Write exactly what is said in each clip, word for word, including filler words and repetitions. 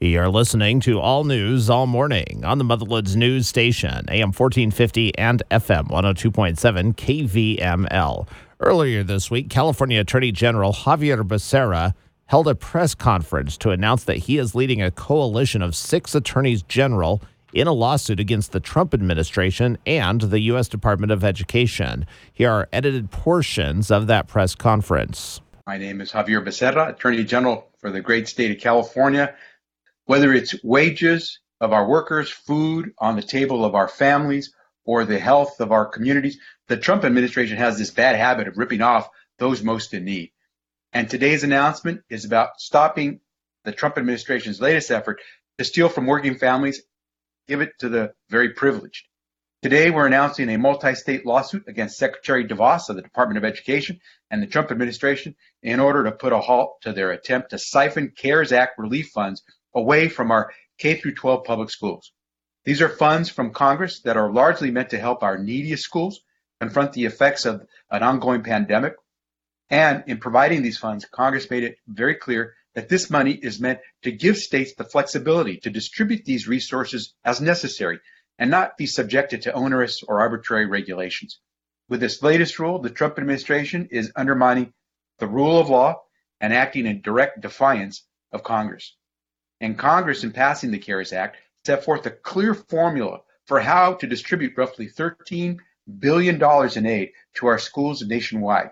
You're listening to All News All Morning on the Motherlands News Station, A M fourteen fifty and F M one oh two point seven K V M L. Earlier this week, California Attorney General Xavier Becerra held a press conference to announce that he is leading a coalition of six attorneys general in a lawsuit against the Trump administration and the U S Department of Education. Here are edited portions of that press conference. My name is Xavier Becerra, Attorney General for the great state of California. Whether it's wages of our workers, food on the table of our families, or the health of our communities, the Trump administration has this bad habit of ripping off those most in need. And today's announcement is about stopping the Trump administration's latest effort to steal from working families, give it to the very privileged. Today, we're announcing a multi-state lawsuit against Secretary DeVos of the Department of Education and the Trump administration in order to put a halt to their attempt to siphon CARES Act relief funds away from our K through twelve public schools. These are funds from Congress that are largely meant to help our neediest schools confront the effects of an ongoing pandemic. And in providing these funds, Congress made it very clear that this money is meant to give states the flexibility to distribute these resources as necessary and not be subjected to onerous or arbitrary regulations. With this latest rule, the Trump administration is undermining the rule of law and acting in direct defiance of Congress. And Congress, in passing the CARES Act, set forth a clear formula for how to distribute roughly thirteen billion dollars in aid to our schools nationwide.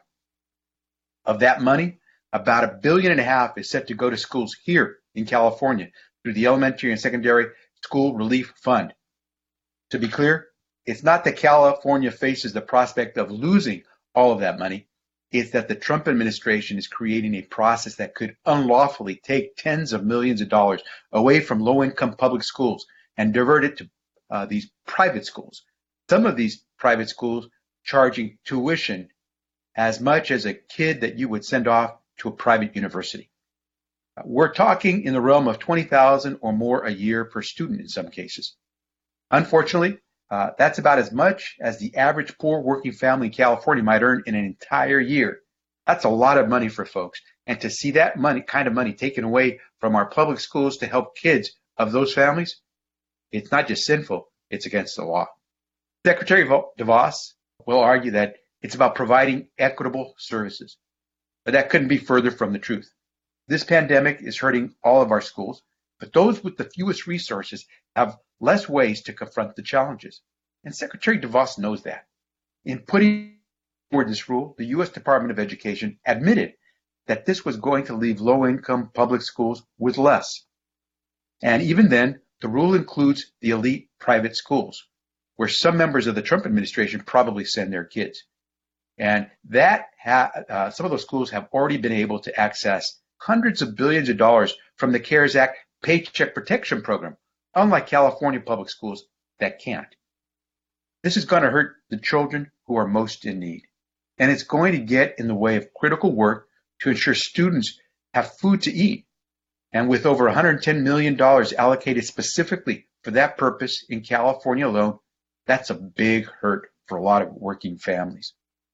Of that money, about a billion and a half is set to go to schools here in California through the Elementary and Secondary School Relief Fund. To be clear, it's not that California faces the prospect of losing all of that money. It's that the Trump administration is creating a process that could unlawfully take tens of millions of dollars away from low-income public schools and divert it to uh, these private schools. Some of these private schools charging tuition as much as a kid that you would send off to a private university. Uh, we're talking in the realm of twenty thousand dollars or more a year per student in some cases. Unfortunately, Uh, that's about as much as the average poor working family in California might earn in an entire year. That's a lot of money for folks. And to see that money, kind of money taken away from our public schools to help kids of those families, it's not just sinful, it's against the law. Secretary DeVos will argue that it's about providing equitable services. But that couldn't be further from the truth. This pandemic is hurting all of our schools, but those with the fewest resources have less ways to confront the challenges. And Secretary DeVos knows that. In putting forward this rule, the U S Department of Education admitted that this was going to leave low-income public schools with less. And even then, the rule includes the elite private schools, where some members of the Trump administration probably send their kids. And that ha- uh, some of those schools have already been able to access hundreds of billions of dollars from the CARES Act Paycheck Protection Program, unlike California public schools that can't. This is going to hurt the children who are most in need. And it's going to get in the way of critical work to ensure students have food to eat. And with over one hundred ten million dollars allocated specifically for that purpose in California alone, that's a big hurt for a lot of working families.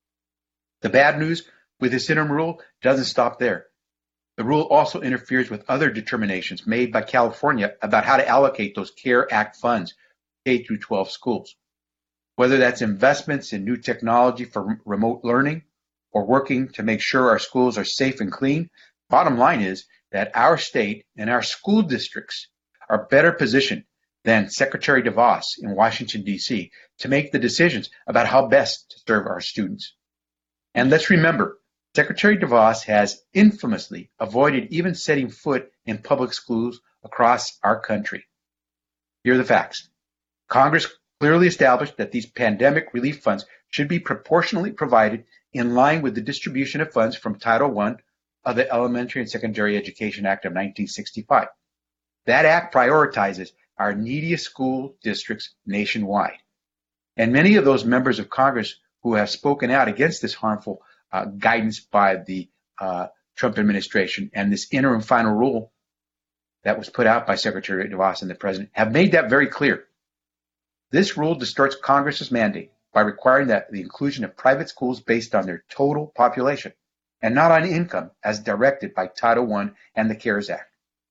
The bad news with this interim rule doesn't stop there. The rule also interferes with other determinations made by California about how to allocate those CARES Act funds K through twelve schools. Whether that's investments in new technology for remote learning or working to make sure our schools are safe and clean, bottom line is that our state and our school districts are better positioned than Secretary DeVos in Washington, D C to make the decisions about how best to serve our students. And let's remember, Secretary DeVos has infamously avoided even setting foot in public schools across our country. Here are the facts. Congress clearly established that these pandemic relief funds should be proportionally provided in line with the distribution of funds from Title One of the Elementary and Secondary Education Act of nineteen sixty-five. That act prioritizes our neediest school districts nationwide. And many of those members of Congress who have spoken out against this harmful Uh, guidance by the uh, Trump administration and this interim final rule that was put out by Secretary DeVos and the president have made that very clear. This rule distorts Congress's mandate by requiring that the inclusion of private schools based on their total population and not on income as directed by Title One and the CARES Act.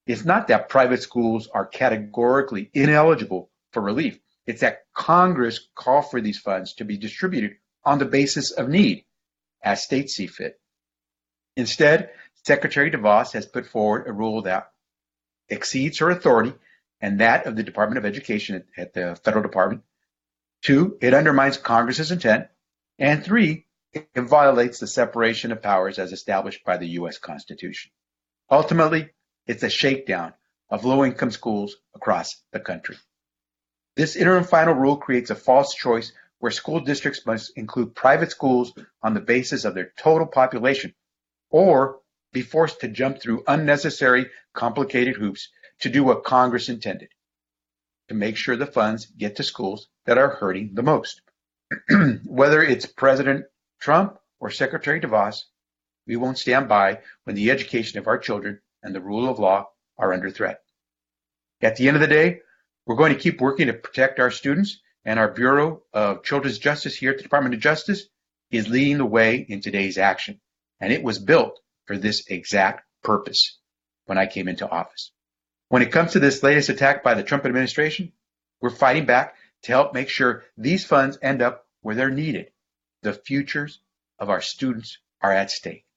It's not that private schools are categorically ineligible for relief. It's that Congress called for these funds to be distributed on the basis of need, as states see fit. Instead, Secretary DeVos has put forward a rule that exceeds her authority and that of the Department of Education at the federal department. Two, it undermines Congress's intent. And three, it violates the separation of powers as established by the U S Constitution. Ultimately, it's a shakedown of low-income schools across the country. This interim final rule creates a false choice where school districts must include private schools on the basis of their total population or be forced to jump through unnecessary, complicated hoops to do what Congress intended, to make sure the funds get to schools that are hurting the most. Whether it's President Trump or Secretary DeVos, we won't stand by when the education of our children and the rule of law are under threat. At the end of the day, we're going to keep working to protect our students, and our Bureau of Children's Justice here at the Department of Justice is leading the way in today's action, and it was built for this exact purpose when I came into office. When it comes to this latest attack by the Trump administration, we're fighting back to help make sure these funds end up where they're needed. The futures of our students are at stake.